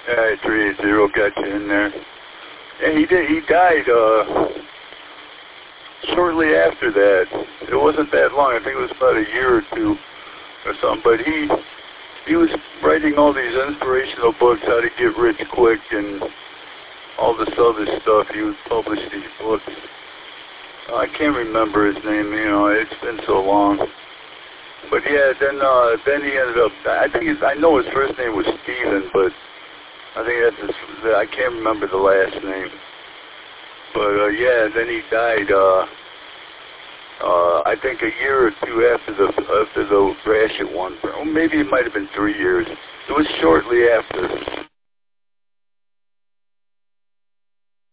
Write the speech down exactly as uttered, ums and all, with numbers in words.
Yeah, three eight zero got you in there. And he did. He died uh, shortly after that. It wasn't that long. I think it was about a year or two or something. But he he was writing all these inspirational books, how to get rich quick, and all this other stuff. He would publish these books. Uh, I can't remember his name. You know, it's been so long. But yeah, then uh, then he ended up. I think his, I know his first name was Stephen, but I think that's his, I can't remember the last name. But uh, yeah, then he died. Uh, uh, I think a year or two after the after the Gratiot one. Or maybe it might have been three years. It was shortly after.